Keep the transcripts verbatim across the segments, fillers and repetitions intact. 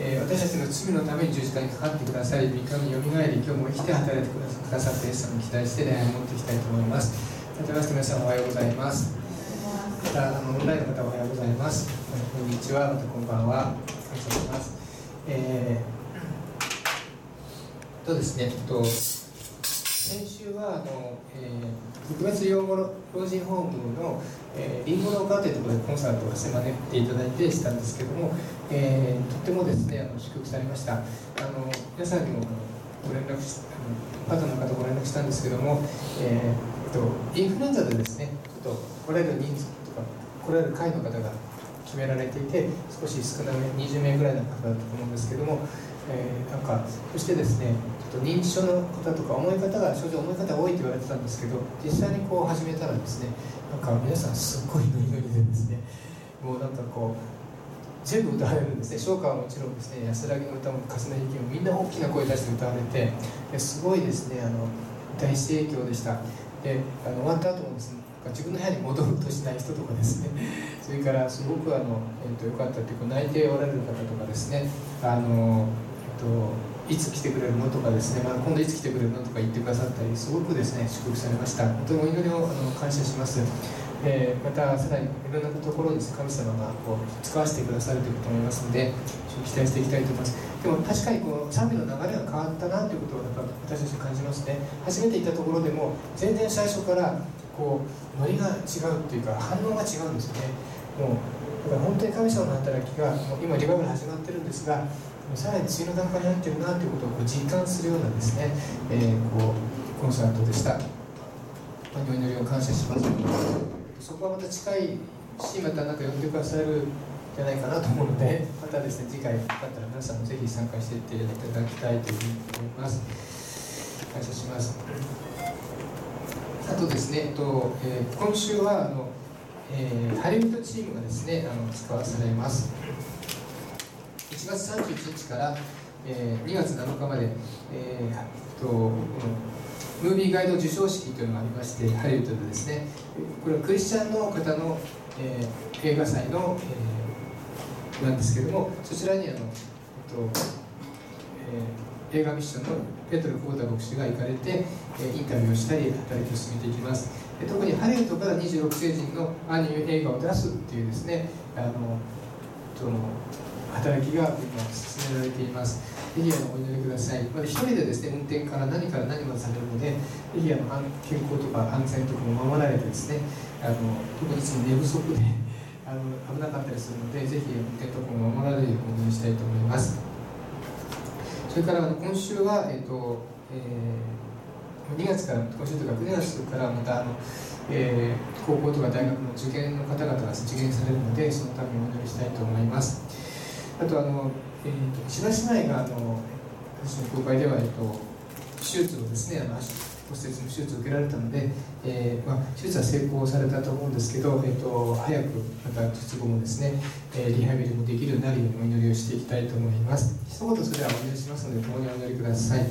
えー、私たちの罪のために十字架にかかってくださり、三日によみがえり、今日も生きて働いてくださったイエス様に期待して礼拝を持っていきたいと思います。改めまして皆さんおはようございます。またあのオンラインの方おはようございます。こんにちは、またこんばんは。感謝します。えー、とですね、と先週はあの、えー、特別養護老人ホームの、えー、リンゴの丘というところでコンサートを招いていただいてしたんですけども、えー、とってもですねあの祝福されました。あの皆さんにもご連絡しあのパートナーの方ご連絡したんですけども、えー、とインフルエンザでですねちょっと来られる人数とか来られる会の方が決められていて、少し少なめにじゅうめいぐらいの方だったと思うんですけども、えー、なんかそしてですねちょっと認知症の方とか重い方が症状重い方が多いと言われてたんですけど、実際にこう始めたらですねなんか皆さんすっごいノリノリでですねもうなんかこう全部歌われるんですね。唱歌はもちろんですね、安らぎの歌も風の息もみんな大きな声出して歌われて、ですごいですねあの大盛況でした。であの終わった後もですね自分の部屋に戻ろうとしない人とかですね、それからすごくあの、えー、とよかったっていうか泣いておられる方とかですね、あの、えー、といつ来てくれるのとかですね、まあ、今度いつ来てくれるのとか言ってくださったり、すごくですね祝福されました。本当にお祈りをあの感謝します。えー、またさらにいろんなところに神様がこう使わせてくださるということを思いますので、期待していきたいと思います。でも確かにこの賛美の流れが変わったなということをやっぱ私たち感じますね。初めて行ったところでも全然最初からこうノリが違うっていうか反応が違うんですよね。もうだから本当に神様の働きがもう今リバイバル始まってるんですが、さらに次の段階に入ってるなということをこう実感するようなですね、えー、こうコンサートでした。お祈りを感謝します。そこはまた近いし、またなんか呼んでくださるんじゃないかなと思うので、またですね次回よかったら皆さんもぜひ参加していっていただきたいというふうに思います。感謝します。あとですね、えっとえー、今週はあの、えー、ハリウッドチームがですねあの使わされます。いちがつさんじゅういちにちから、えー、にがつなのかまで、えー、とムービーガイド授賞式というのがありまして、ハリウッドでですね、これはクリスチャンの方の、えー、映画祭の、えー、なんですけども、そちらにあの、えっとえー、映画ミッションのペトル・コータ牧師が行かれて、えー、インタビューをしたり働きを進めていきます。で特にハリウッドからにじゅうろくせいじんのアニメ映画を出すっていうですねあのその働きが今進められています。ぜひお祈りください。まだ一人でですね運転から何から何までされるので、ぜひあの健康とか安全とかも守られてですね、あの特にいつも寝不足であの危なかったりするので、ぜひ運転とかも守られるようにお祈りしたいと思います。それからあの今週は、えーとえー、にがつから今週というかくがつからまたあの、えー、高校とか大学の受験の方々が受験されるので、そのためにお祈りしたいと思います。あとあの、えー、と千葉姉妹があの私の教会では、えー、と手術をですねあの足骨折の手術を受けられたので、えーまあ、手術は成功されたと思うんですけど、えー、と早くまた術後もですね、えー、リハビリもできるようになるようにお祈りをしていきたいと思います。一言それではお祈りしますので、共にお祈りください。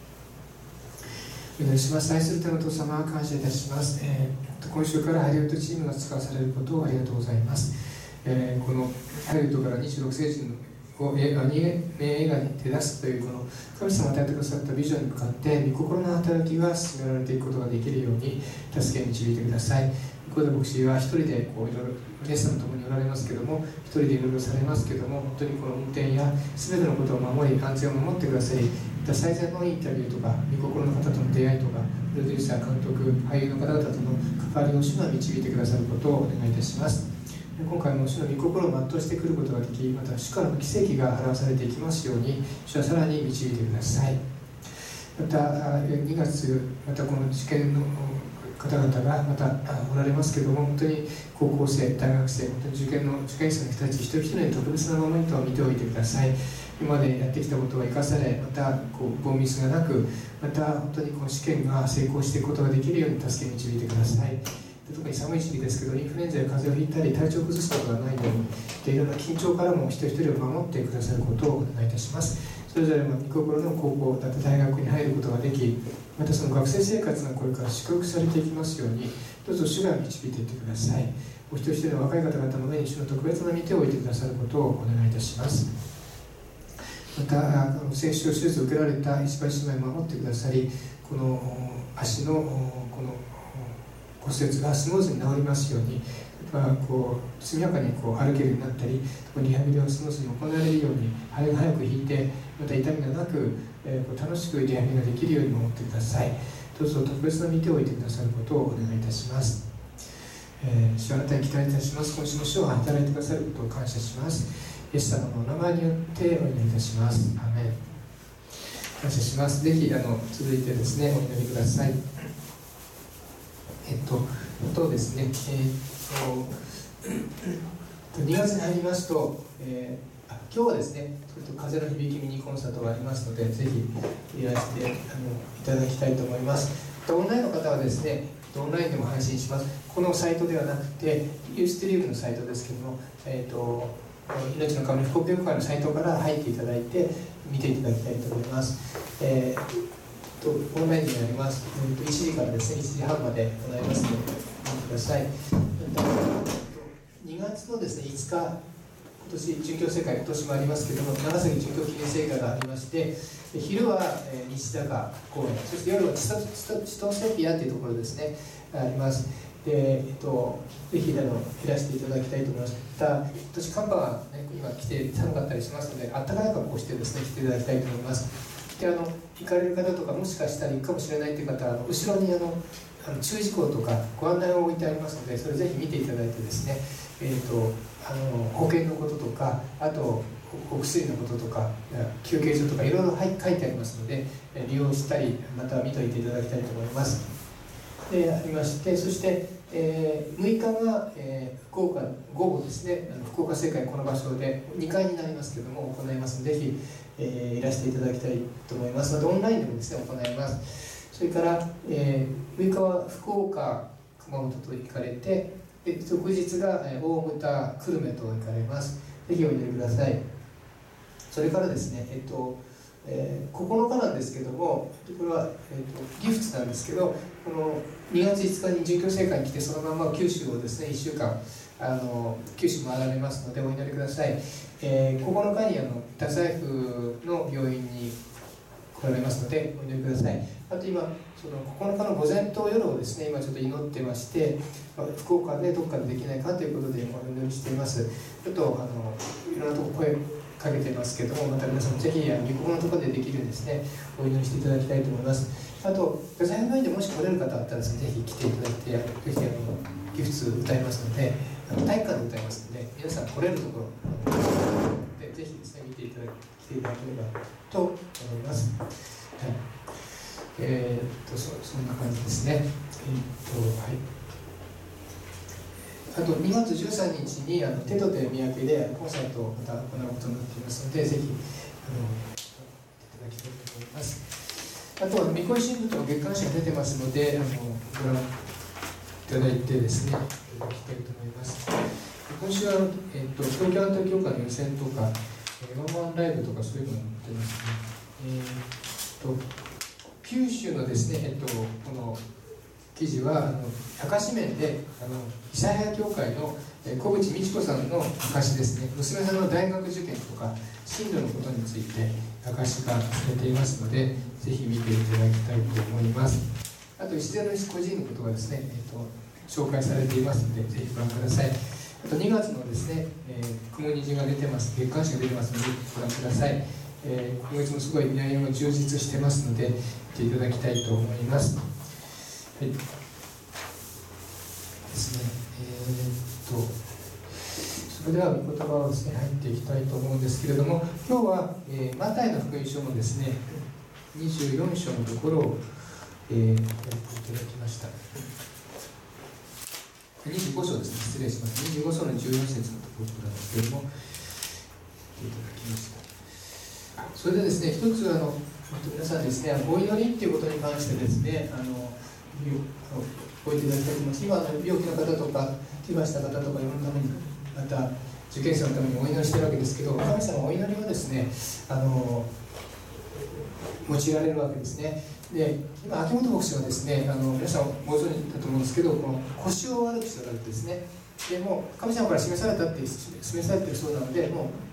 お祈りします。愛する天のお父様、感謝いたします。えー、今週からハリウッドチームが使わされることをありがとうございます。えー、このハリウッドからにじゅうろくせいじんを映画に映画に手出すというこの神様が与えてくださったビジョンに向かって御心の働きが進められていくことができるように助け導いてください。コーダ牧師は一人でこういろいろイエス様と共におられますけども、一人でいろいろされますけども、本当にこの運転や全てのことを守り安全を守ってください。また最善のインタビューとか御心の方との出会いとかプロデューサー監督俳優の方々との関わりを主が導いてくださることをお願いいたします。今回も主の御心を全うしてくることができ、また主からの奇跡が表されていきますように、主はさらに導いてください。またにがつ、またこの受験の方々がまたおられますけども、本当に高校生、大学生、本当に受験の受験生の人たち一人一人に特別なモメントを見ておいてください。今までやってきたことが生かされ、またこう凡ミスがなく、また本当にこの試験が成功していくことができるように助け導いてください。特に寒い時期ですけど、インフルエンザや風邪をひいたり体調を崩すことがないように、でいろんな緊張からも一人一人を守ってくださることをお願いいたします。それぞれの御心の高校、また大学に入ることができ、またその学生生活がこれから祝福されていきますように、どうぞ主が導いていってください。お一人一人の若い方々の上に主の特別な御手を置いてくださることをお願いいたします。 またあの先週手術を受けられた石橋姉妹を守ってくださり、この足のこの骨折がスムーズに治りますように、まあ、こう速やかにこう歩けるようになったり、リハビリをスムーズに行われるように、腫れが早く引いて、また痛みがなく、えー、こう楽しくリハビリができるように守ってください。どうぞ特別な御手を置いてくださることをお願いいたします。えー、主、あなたに期待いたします。今週も主を働いてくださることを感謝します。イエス様のお名前によってお祈りいたします。アーメン。感謝します。ぜひあの続いてですね、お祈りください。えっと、あとですね、えー、っとにがつに入りますと、えー、あ今日はですね、ちょっと風の響きミニコンサートがありますので、ぜひいらしてあのいただきたいと思います。オンラインの方はですね、オンラインでも配信します。このサイトではなくて、ユーストリームのサイトですけども、えー、と命の神福岡教会のサイトから入っていただいて、見ていただきたいと思います。えーとオンラインになります。いちじからですね、いちじはんまで行いますので、ご覧ください。にがつのですね、いつか、今年、殉教聖会、今年もありますけれども、長崎殉教記念聖会がありまして、昼は、えー、西坂公園、そして夜は千歳セピアというところですね、あります。で、えっと、ぜひあのいらしていただきたいと思います。また、今年寒波が、ね、今来て寒かったりしますので、暖かい格好をしてですね、来ていただきたいと思います。であの行かれる方とか、もしかしたら行くかもしれないという方は、後ろにあのあの注意事項とかご案内を置いてありますので、それをぜひ見ていただいてですね、えー、とあの保険のこととか、あとお薬のこととか、休憩所とかいろいろ書いてありますので、利用したり、また見といていただきたいと思います。でありまして、そして、えー、むいかが、えー、福岡午後ですね、福岡聖会、この場所でにかいになりますけれども行いますので、ぜひ、えー、いらしていただきたいと思いますので、オンラインでもですね行います。それから、えー、むいかは福岡、熊本と行かれて、で翌日が大牟田、久留米と行かれます。ぜひお祈りください。それからですね、えっとえー、ここのかなんですけども、これは、えー、とギフツなんですけど、このにがついつかに殉教聖会に来て、そのまま九州をですねいっしゅうかんあの九州回られますので、お祈りください。えー、ここのかにあの太宰府の病院に来られますので、お祈りください。あと今そのここのかの午前と夜をですね、今ちょっと祈ってまして、福岡でどっかでできないかということでお祈りしています。ちょっとあのいろんなところ声かけてますけども、また皆さんもぜひ御心のところでできるようにですね、お祈りしていただきたいと思います。あと、太宰府の院でもし来れる方だったらですね、ぜひ来ていただいて、ぜひあのギフツ歌いますので、あの体育館で歌いますので、皆さん来れるところでぜひですね見ていただき来ていただければと思います。はい。えー、っと そ, そんな感じですね。えー、っとはい。あとにがつじゅうさんにちにあの手と手三宅でコンサートをまた行うことになっていますので、ぜひあのいただきたいと思います。あとは三越新聞との月刊誌が出てますので、あのご覧いただいてですね、いただきたいと思います。今週は、えー、と東京アント教会の予選とか、ワンワンライブとかそういうのが載ってますね。えー、と九州のですね、えー、とこの記事はあの証面であの諫早教会の小口美智子さんの証ですね、娘さんの大学受験とか進路のことについて証がされていますので、ぜひ見ていただきたいと思います。あと石寺の個人のことがですね、えー、と紹介されていますので、ぜひご覧ください。あとにがつのですね、えー、雲虹が出てます、月刊誌が出てますのでご覧ください。えー、今月もすごい内容が充実してますので見ていただきたいと思います。はい、ですね。えー、っとそれでは御言葉をですね入っていきたいと思うんですけれども、今日は、えー、マタイの福音書のですねにじゅうよん章のところを、えー、やっていただきました。にじゅうご章ですね、失礼します。にじゅうご章のじゅうよん節のところなんですけれども、いただきました。それでですね、一つあの皆さんですね、お祈りっていうことに関してですね、あの覚えていただきたいと思います。今の病気の方とか怪我した方とか世のために、また受験生のためにお祈りしてるわけですけど、神様はお祈りをですねあの用いられるわけですね。で今秋元牧師はですね、あの皆さんご存知だと思うんですけど、この腰を悪くしておられてですね、でもう神様から示されたって示されているそうなので、もう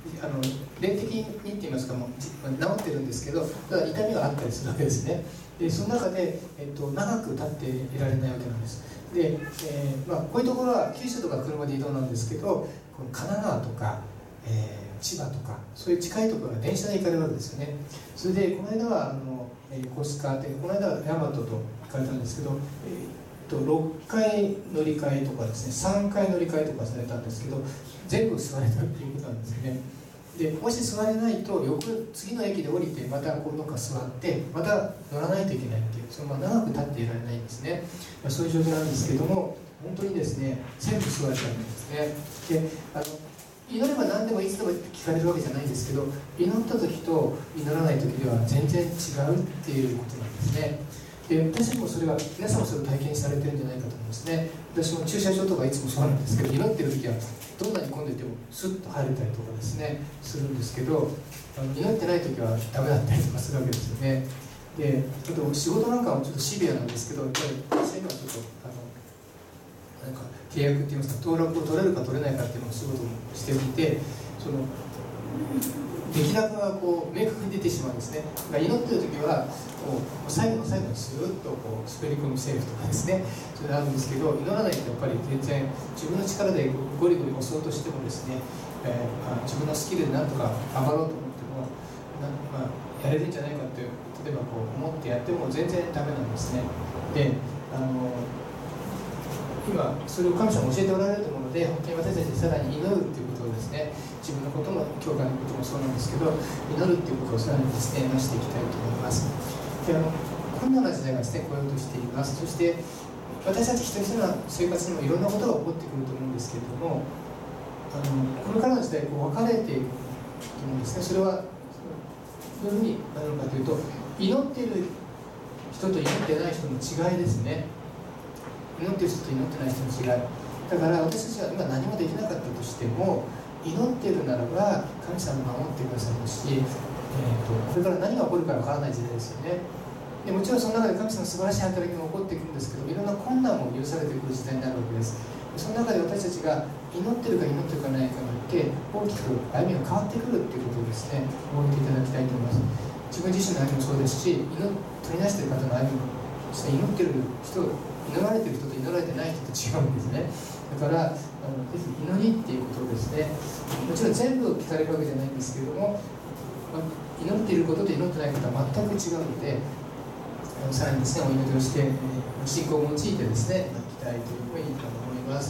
あの霊的にって言いますか、もう治ってるんですけど、ただ痛みがあったりするわけですね。でその中で、えっと、長く立っていられないわけなんです。で、えーまあ、こういうところは九州とか車で移動なんですけど、この神奈川とか、えー、千葉とかそういう近いところは電車で行かれるわけですよね。それでこの間はあの、えー、コスカでこの間は大和と行かれたんですけど、えー、とろっかい乗り換えとかですね、さんかい乗り換えとかされたんですけど、全部座れたっていうことなんですよね。でもし座れないと翌次の駅で降りてまたこうどっか座ってまた乗らないといけないっていう、そのまま長く立っていられないんですね。そういう状況なんですけども、本当にですね全部座れたんですね。であの祈れば何でもいつでも聞かれるわけじゃないんですけど、祈った時と祈らない時では全然違うっていうことなんですね。で私もそれは皆さんもそれを体験されてるんじゃないかと思うんですね。私も駐車場とかいつもそうなんですけど、祈ってる時はどんなに混んでてもスッと入れたりとかですねするんですけど、あの祈ってない時はダメだったりとかするわけですよね。であと仕事なんかはちょっとシビアなんですけど、やっぱり私にはちょっとあのなんか契約って言いますか、登録を取れるか取れないかっていうのを仕事をしてみて、その出来高がこう明確に出てしまうんですね。だから祈ってる時はこう最後の最後にスーッとこう滑り込むセーフとかですね、それあるんですけど、祈らないとやっぱり全然自分の力でゴリゴリ押そうとしてもですね、えーまあ、自分のスキルでなんとか上がろうと思ってもな、まあ、やれるんじゃないかって例えばこう思ってやっても全然ダメなんですね。であの今それを神様教えておられると思うので、本当に私たちさらに祈るっていうことをですね、自分のことも教会のこともそうなんですけど、祈るっていうことをさらにですねなしていきたいと思います。であの困難な時代がですね来ようとしています。そして私たち一人一人の生活にもいろんなことが起こってくると思うんですけれども、あのこれからの時代こう分かれていると思うんですね。それはどういうふうになるのかというと、祈っている人と祈ってない人の違いですね。祈っている人と祈ってない人の違いだから、私たちは今何もできなかったとしても祈っているならば神様が守ってくださるし、えー、とこれから何が起こるかわからない時代ですよね。でもちろんその中で神様の素晴らしい働きも起こっていくんですけど、いろんな困難も許されてくる時代になるわけです。その中で私たちが祈ってるか祈ってるかないかによって大きく歩みが変わってくるっていうことをですね覚えていただきたいと思います。自分自身の歩みもそうですし、祈取り出している方の歩みもですね、祈ってる人、祈られてる人と祈られてない人と違うんですね。だからあのぜひ祈りっていうことをですね、もちろん全部聞かれるわけじゃないんですけれども、祈っていることと祈ってないことは全く違うので、さらにですねお祈りをして、信仰を用いてですねいきたいというふうに思います。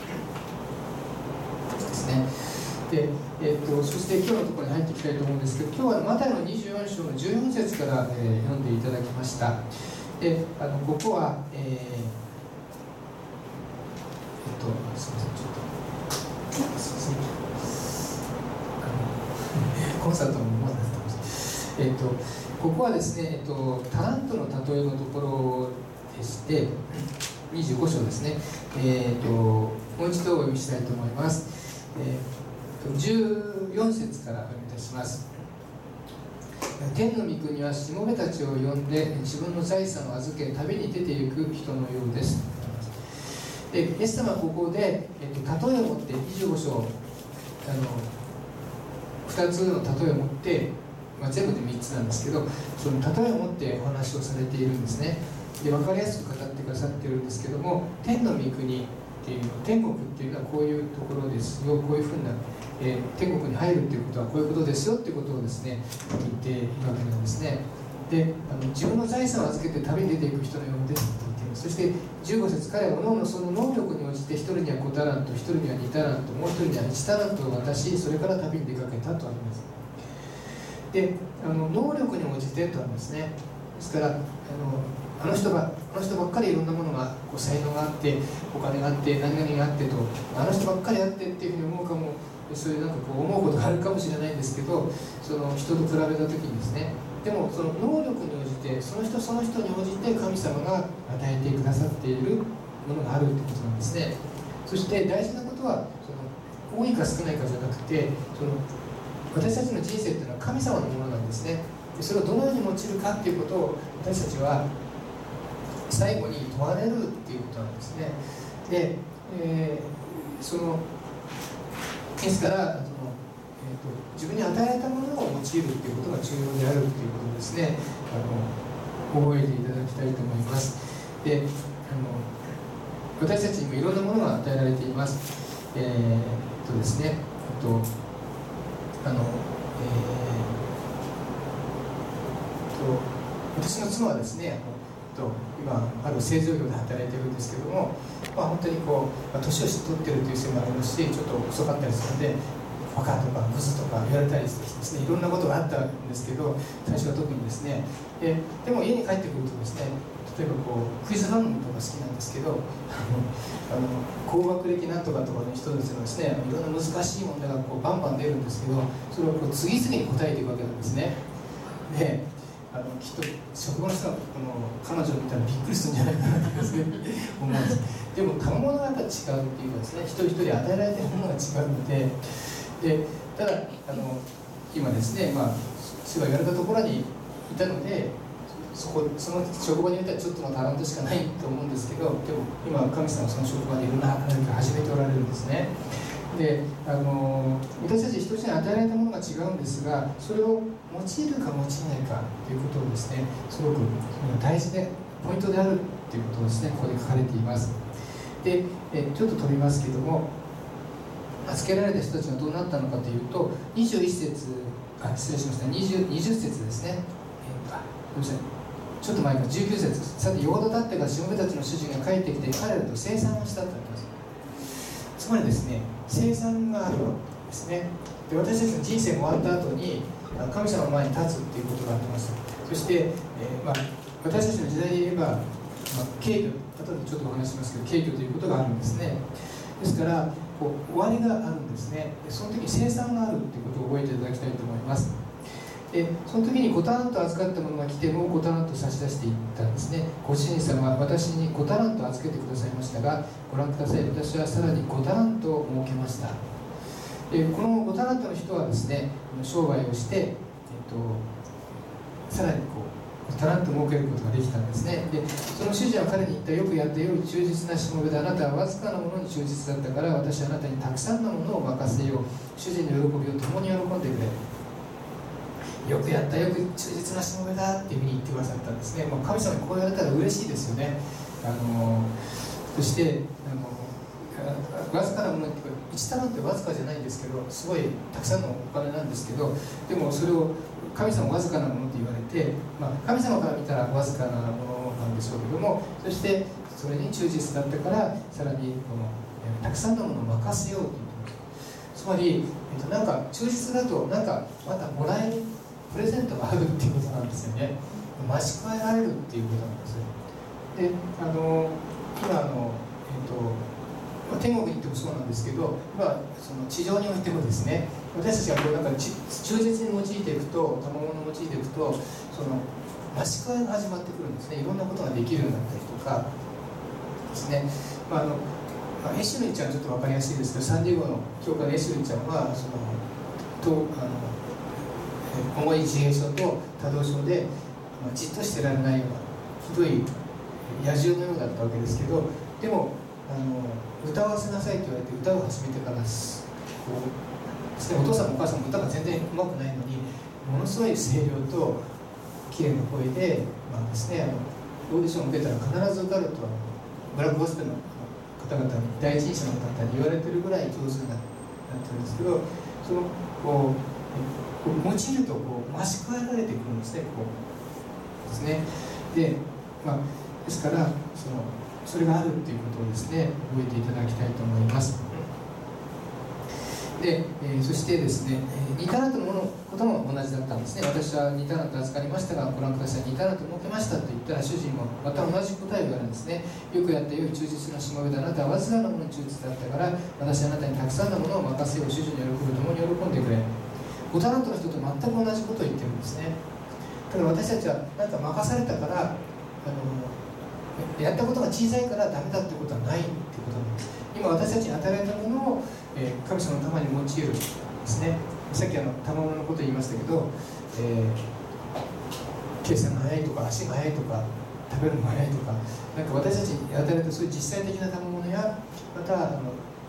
ですね。で、えー、とそして今日のところに入っていきたいと思うんですけど、今日はマタイのにじゅうよん章のじゅうよん節から、えー、読んでいただきました。で、あのここは、えー、えっとすみません、ちょっとすみません、あのコンサートもまだだったんです。えっ、とここはですね、えっと、タラントの例えのところでして、にじゅうご章ですね、えー、ともう一度お読みしたいと思います。えー、じゅうよん節からお読みいたします。天の御国はしもべたちを呼んで自分の財産を預け旅に出ていく人のようです。でイエス様はここで、えっと、例えを持ってにじゅうご章あのふたつの例えを持って、まあ、全部でみっつなんですけど、その例えを持ってお話をされているんですね。で分かりやすく語ってくださっているんですけども、天の御国っていうの、天国っていうのはこういうところですよ、こういうふうな、えー、天国に入るっていうことはこういうことですよっていうことをですね言っているわけなんですね。であの自分の財産を預けて旅に出ていく人のようですって言っています。そしてじゅうご節、彼は各々その能力に応じて一人にはごタラント、一人にはにタラント、もう一人にはいちタラントを渡し、それから旅に出かけたとあります。であの能力に応じてとありますね。ですからあのあの人があの人ばっかりいろんなものがこう才能があってお金があって何々があってと、あの人ばっかりあってっていうふうに思うかも、そういうなんかこう思うことがあるかもしれないんですけど、その人と比べた時にですね、でもその能力に応じてその人その人に応じて神様が与えてくださっているものがあるってことなんですね。そして大事なことはその多いか少ないかじゃなくて、その私たちの人生っていうのは神様のものなんですね。でそれをどのように用いるかっていうことを私たちは最後に問われるっていうことなんですね。で、えー、そのですからその、 と、自分に与えられたものを用いるということが重要であるということをですね、あの覚えていただきたいと思います。で、あの私たちにもいろんなものが与えられています。えー、とですね、あとあの、えー、と私の妻はですね、あのと今ある製造業で働いているんですけども、まあ、本当にこう、まあ、年を取ってるというせいもありますし、ちょっと遅かったりするのでバカとかグズとか言われたりしてですね、いろんなことがあったんですけど、最初は特にですね、で, でも家に帰ってくるとですね、例えばこうクイズ番組とか好きなんですけど、あの高学歴なんとかとかの人たちのですね、いろんな難しい問題がこうバンバン出るんですけど、それをこう次々に答えていくわけなんですね。で、あのきっと職場の人はこの彼女を見たらびっくりするんじゃないかなとですね思うんです。でも賜物がやっぱり違うっていうかですね、一人一人与えられているものが違うので、でただあの今ですね、まあ主が言われたところにいたので、そこその職場によってはちょっとのタレントしかないと思うんですけど、でも今神様はその職場でいろんな働きを始めておられるんですね。で、あの私たち一人一人に与えられたものが違うんですが、それを用いるか用いないかということをですね、すごく大事でポイントであるということをですね、ここで書かれています。で、えちょっと飛びますけども、預けられた人たちがどうなったのかというと、にじゅういっ節、あ、失礼しました、にじゅう、にじゅっ節ですね。えー、あ、ごめんなさい。ちょっと前からじゅうきゅう節、さて、よほど経ってからしもべたちの主人が帰ってきて、彼らと清算をしたとあります。つまりですね、清算があるわけですね。で、私たちの人生が終わった後に、神様の前に立つっていうことがあります。そして、えーまあ、私たちの時代で言えば、まあ、敬虚、後でちょっとお話しますけど、敬虚ということがあるんですね。ですから、こう終わりがあるんですね。で、その時に清算があるということを覚えていただきたいと思います。で、その時にごタラント預かったものが来て、もうごタラント差し出していったんですね。ご主人様は私にごタラント預けてくださいましたが、ご覧ください、私はさらにごタラントを設けました。で、このごタラントの人はですね、商売をして、えっと、さらにこうタラント設けることができたんですね。で、その主人は彼に言った。よくやってよい忠実なしもべで、あなたはわずかなものに忠実だったから、私はあなたにたくさんのものを任せよう。主人の喜びを共に喜んでくれ。よくやった、よく忠実なしもべだっていうふうに言ってくださったんですね。まあ、神様にこう言われたら嬉しいですよね。あのそしてあのわずかなものっていちタラントってわずかじゃないんですけど、すごいたくさんのお金なんですけど、でもそれを神様はわずかなものって言われて、まあ、神様から見たらわずかなものなんでしょうけども、そしてそれに忠実だったからさらにこのたくさんのものを任せようということです。つまり、えっと、なんか忠実だとなんかまたもらえるプレゼントがあるっていうことなんですよね。増し加えられるっていうことなんですよ。で、あの今あの、えっと天国に行ってもそうなんですけど、まあ、その地上においてもですね、私たちがこうなんか忠実に用いていくと、賜物を用いていくと、その増し加えが始まってくるんですね。いろんなことができるようになったりとかですね。まああのまあ、エシュルイちゃんはちょっと分かりやすいですけど、サンディエゴの教会のエシュルイちゃんはそのとあの重い自閉症と多動症で、まあ、じっとしてられないようなひどい野獣のようだったわけですけど、でもあの歌わせなさいと言われて歌を始めてからこうですね、お父さんもお母さんも歌が全然うまくないのに、ものすごい声量と綺麗な声で、まあですね、あのオーディションを受けたら必ず受かるとブラックゴスペルの方々に、第一人者の方に言われてるぐらい上手になってるんですけど、そのこう用いるとこう増し加えられてくるんですね。こうですね。で、まあ、ですからそのそれがあるっていうことをですね、覚えていただきたいと思います。で、えー、そしてですね、にタラントのものことも同じだったんですね。私はにタラント預かりましたが、ご覧ください、にタラント設けましたと言ったら、主人もまた同じ答えを言われるんですね。よくやったよい忠実なしもべで、あなたはわずかなものに忠実だったから、私はあなたにたくさんのものを任せよう。主人の喜ぶともに喜んでくれ。ごタラントの人と全く同じことを言ってるんですね。だから私たちは何か任されたから、あのやったことが小さいからダメだってことはないってことなんです。今私たちに与えられたものを、えー、神様のために用いるですね。さっきあの賜物のこと言いましたけど、えー、計算が早いとか足が速いとか食べるのが早いとか、なんか私たちに与えられたそういう実際的な賜物や、またあの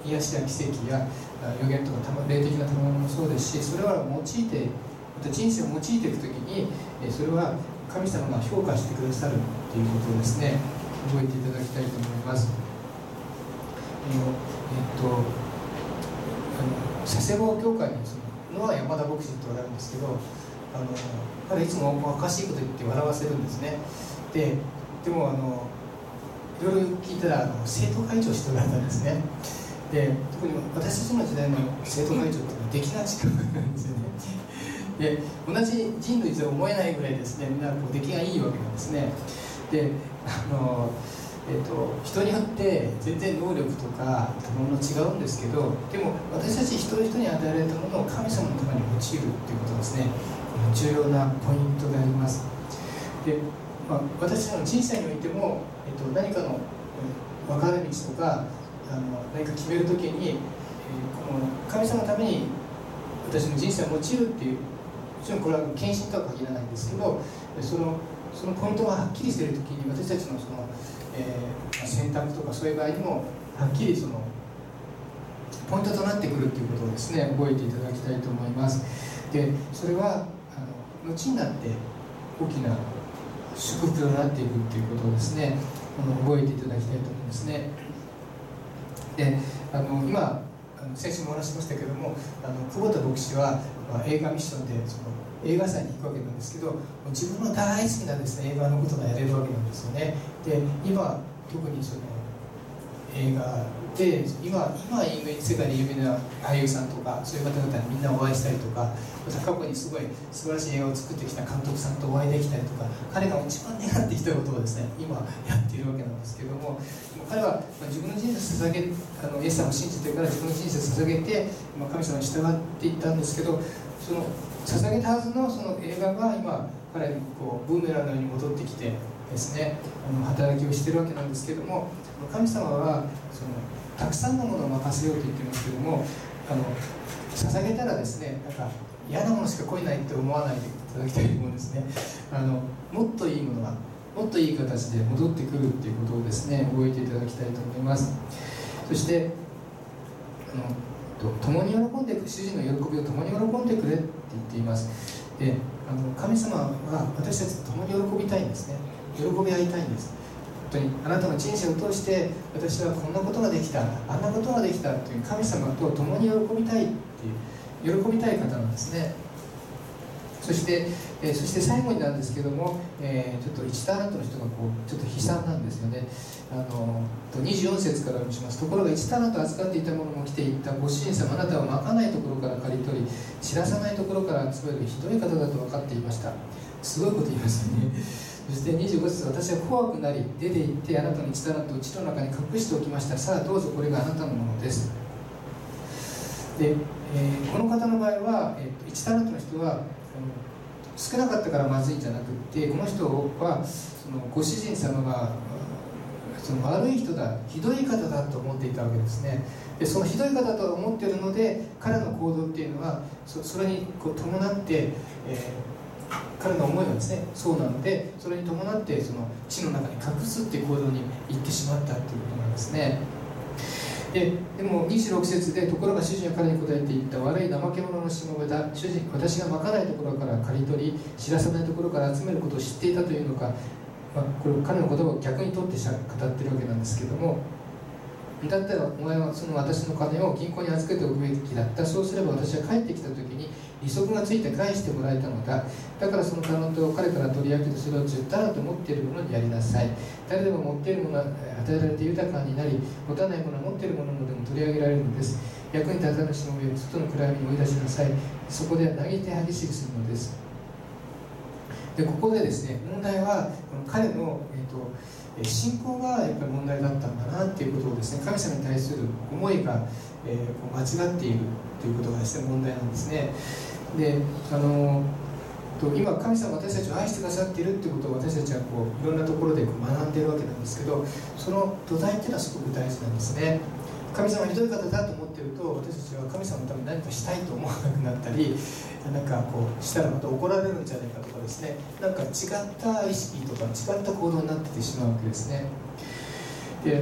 癒しや奇跡や予言とか霊的な賜物もそうですし、それは用いてまた人生を用いていくときにそれは神様が評価してくださるということをですね覚えていただきたいと思います。えっとあの佐世保教会にそのノア山田牧師っておられるんですけど、あの彼いつもおかしいこと言って笑わせるんですね。ででもあのいろいろ聞いたらあの生徒会長しておられたんですね。で特に私たちの時代の生徒会長っていうのはできない力なんですよね。で同じ人類とは思えないぐらいですね、みんなこう出来がいいわけなんですね。であの、えー、と人によって全然能力とかもの違うんですけど、でも私たち一人一人に与えられたものを神様のために用いるっていうことですね、重要なポイントであります。で、まあ、私たちの人生においても、えー、と何かの分かれ道とかあの何か決めるときに、えー、この神様のために私の人生を用いるっていう、もちろんこれは献身とは限らないんですけど、そのそのポイントがはっきりしているときに私たちのその、えー、選択とかそういう場合にもはっきりそのポイントとなってくるということをですね覚えていただきたいと思います。でそれはあの後になって大きな祝福となっていくということをですねあの覚えていただきたいと思うんですね。であの今あの先週もお話ししましたけれども、あの久保田牧師は、まあ、映画ミッションでその映画祭に行くわけなんですけど、自分の大好きなですね映画のことがやれるわけなんですよね。で今特にその映画で今今世界で有名な俳優さんとかそういう方々にみんなお会いしたりとか、過去にすごい素晴らしい映画を作ってきた監督さんとお会いできたりとか、彼が一番願ってきたことをですね今やっているわけなんですけども、彼は自分の人生を捧げあのイエス様を信じてから自分の人生を捧げて神様に従っていったんですけど、その捧げたはずのその映画が今彼にこうブーメランのように戻ってきてですね、あの働きをしているわけなんですけども、神様はそのたくさんのものを任せようと言ってますけども、あの捧げたらですね、なんか嫌なものしか来ないって思わないでいただきたいと思うんですね。あのもっといいものがもっといい形で戻ってくるっていうことをですね覚えていただきたいと思います。そしてあの共に喜んでいく、主人の喜びを共に喜んでくれって言っています。であの神様は私たちと共に喜びたいんですね。喜び合いたいんです。本当にあなたの人生を通して私はこんなことができた、あんなことができたという神様と共に喜びたいっていう喜びたい方なんですね。そして、えー、そして最後になんですけども、えー、ちょっといちタラントの人がこうちょっと悲惨なんですよね。あのにじゅうよん節からお見せします。ところがいちタラント預かっていたものも来ていった。ご主人様、あなたはまかないところから刈り取り、知らさないところから集めるひどい方だと分かっていました。すごいこと言いますよね。そしてにじゅうご節、私は怖くなり出て行ってあなたのいちタラントを地の中に隠しておきました。さあどうぞ、これがあなたのものです。で、えー、この方の場合は、えー、いちタラントの人は少なかったからまずいんじゃなくて、この人はそのご主人様がその悪い人だ、ひどい方だと思っていたわけですね。でそのひどい方と思っているので、彼の行動っていうのは そ, それにこう伴って、えー、彼の思いはですねそうなので、それに伴ってその地の中に隠すっていう行動に行ってしまったっていうことなんですね。で, でもにじゅうろく節で、ところが主人は彼に答えて言った。悪い怠け者のしもべだ。主人、私がまかないところから刈り取り、知らさないところから集めることを知っていたというのか、まあ、これ彼の言葉を逆にとって語っているわけなんですけども、だったらお前はその私の金を銀行に預けておくべきだった。そうすれば私は帰ってきた時に利息がついて返してもらえたのだ。だからそのタラントを彼から取り上げて、それをじゅうタラント持っているものにやりなさい。誰でも持っているものは与えられて豊かになり、持たないものは持っているものでも取り上げられるのです。役に立たぬしもべを外の暗闇に追い出しなさい。そこで嘆いて歯ぎしりするのです。でここでですね、問題は彼の、えーと信仰がやっぱり問題だったんだなっていうことをですね、神様に対する思いが、えー、間違っているということがですね問題なんですね。であの今神様は私たちを愛してくださっているということを私たちはこういろんなところでこう学んでいるわけなんですけど、その土台っていうのはすごく大事なんですね。神様はひどい方だと思っていると、私たちは神様のために何かしたいと思わなくなったり、なんかこうしたらまた怒られるんじゃないかとかですね、なんか違った意識とか違った行動になっててしまうわけですね。であの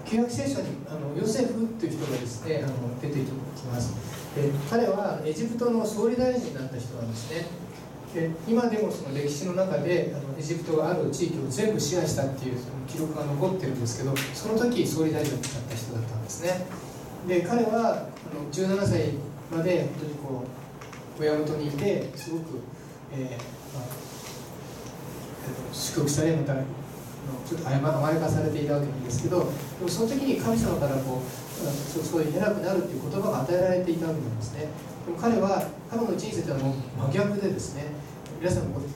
旧約聖書にあのヨセフという人がですねあの出てきます。で彼はエジプトの総理大臣になった人なんですね。で今でもその歴史の中であのエジプトがある地域を全部支配したっていうその記録が残ってるんですけど、その時総理大臣になった人だったんですね。で彼はあのじゅうななさいまで本当にこう親元にいてすごく、えーまあ、祝福されまたちょっと甘やかされていたわけなんですけど、でもその時に神様からこうそういう偉くなるっていう言葉が与えられていたわけなんですね。でも彼は彼の人生というのはもう真逆でですね、皆さんも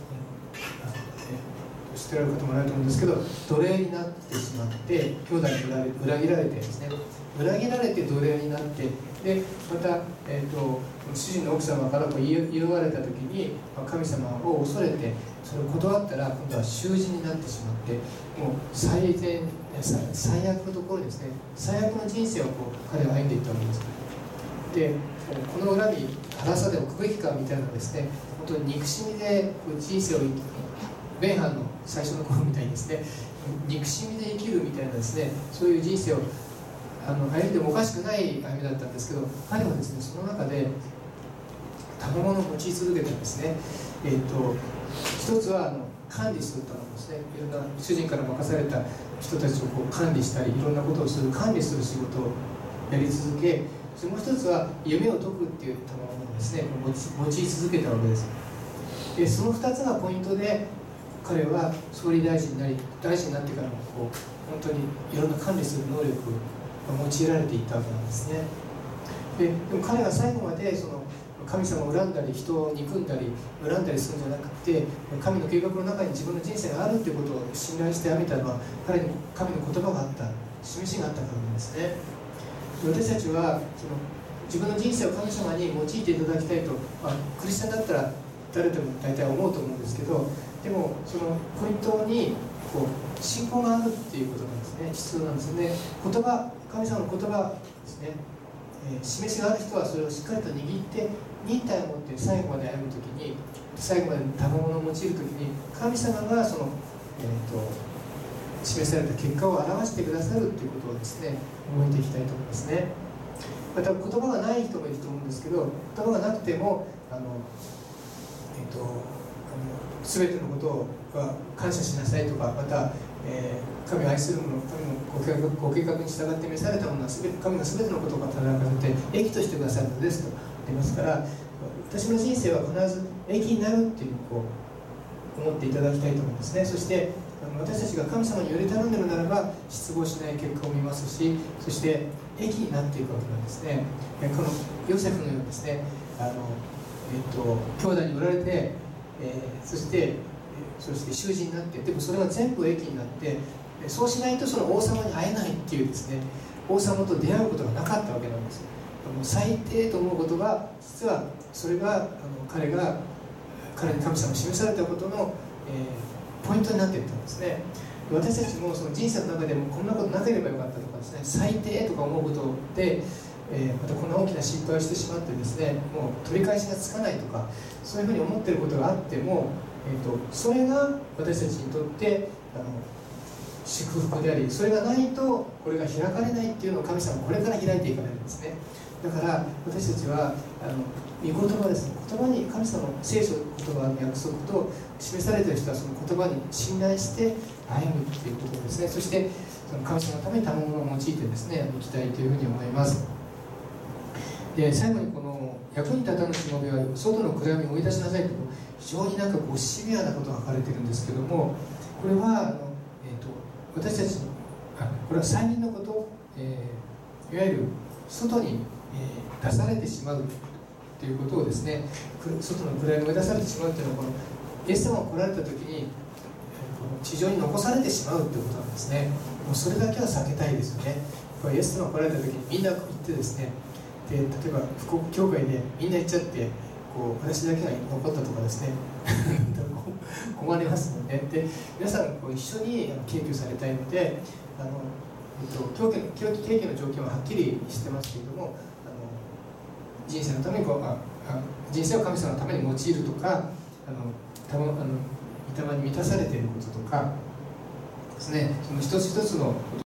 知ってられる方もないと思うんですけど、奴隷になってしまって兄弟に裏切られてですね、裏切られて奴隷になって、でまた、えー、と主人の奥様からこう言いわれた時に神様を恐れてそれを断ったら今度は囚人になってしまって、もう最善最悪のところですね、最悪の人生をこう彼は歩んでいったわけです。でこの裏に腹さで置くべきかみたいなですね、本当に憎しみで人生をベンハンの最初の頃みたいにですね、憎しみで生きるみたいなですね、そういう人生をあの歩んでもおかしくない歩みだったんですけど、彼はですねその中で賜物を用い続けたんですね。えー、と一つはあの管理するためですね、いろんな主人から任された人たちをこう管理したり、いろんなことをする管理する仕事をやり続け、それもう一つは夢を解くっていう賜物をですね用い続けたわけです。でそのふたつがポイントで、彼は総理大臣になり、大臣になってからもこう本当にいろんな管理する能力が用いられていったわけなんですね。で, でも彼が最後までその神様を恨んだり人を憎んだり恨んだりするんじゃなくて、神の計画の中に自分の人生があるということを信頼して歩いたのは、彼に神の言葉があった、示しがあったからなんですね。で私たちはその自分の人生を神様に用いていただきたいと、まあ、クリスチャンだったら誰でも大体思うと思うんですけど、でもそのポイントにこう信仰があるっていうことなんですね、必要なんですよね。言葉、神様の言葉ですね、えー、示しがある人はそれをしっかりと握って忍耐を持って最後まで歩むときに、最後まで賜物を用いるときに神様がその、えー、と示された結果を表してくださるということをですね覚えていきたいと思いますね。また言葉がない人もいると思うんですけど、言葉がなくてもあの、えー、とあの全てのことは感謝しなさいとか、また、えー、神を愛する者、神のご計画、ご計画に従って召された者は全て神が全てのことを働かせて益としてくださるのですと言いますから、私の人生は必ず益になるっていうのを思っていただきたいと思いますね。そして私たちが神様により頼んでいるならば失望しない結果を見ますし、そして益になっていくわけなんですね。このヨセフのようにですね、あの、えっと、兄弟に売られて、えー、そしてそして囚人になって、でもそれが全部益になって、そうしないとその王様に会えないっていうですね、王様と出会うことがなかったわけなんです。もう最低と思うことは、実はそれがあの彼が彼に神様を示されたことの、えー、ポイントになっていったんですね。私たちもその人生の中でもこんなことなければよかったとかですね、最低とか思うことで、えー、またこんな大きな失敗をしてしまってですね、もう取り返しがつかないとか、そういうふうに思っていることがあっても、えー、とそれが私たちにとってあの祝福であり、それがないとこれが開かれないっていうのを神様はこれから開いていかれるんですね。だから私たちはあの御言葉ですね、言葉に神様の聖書の言葉の約束と示されている人はその言葉に信頼して歩むということですね。そしてその神様のために賜物を用いてですねいきたいというふうに思います。で最後にこの役に立たぬしもべは外の暗闇を追い出しなさいと、非常になんかこうシビアなことが書かれているんですけども、これはあの、えー、と私たちのあこれは催眠のこと、えー、いわゆる外に、えー、出されてしまうということをですね、外の暗闇を追い出されてしまうというのは、このイエス様が来られた時に、えー、地上に残されてしまうということなんですね。もうそれだけは避けたいですよね。これイエス様が来られた時にみんな行ってですね、で例えば福岡教会でみんな行っちゃってこう私だけが残ったとかですね困りますので、で皆さんこう一緒に敬居されたいので、あの、えっと、敬居敬居の条件ははっきりしてますけれども、あの人生のためにこうああ人生を神様のために用いるとか、あのたまあの御霊に満たされていることとかですね、その一つ一つの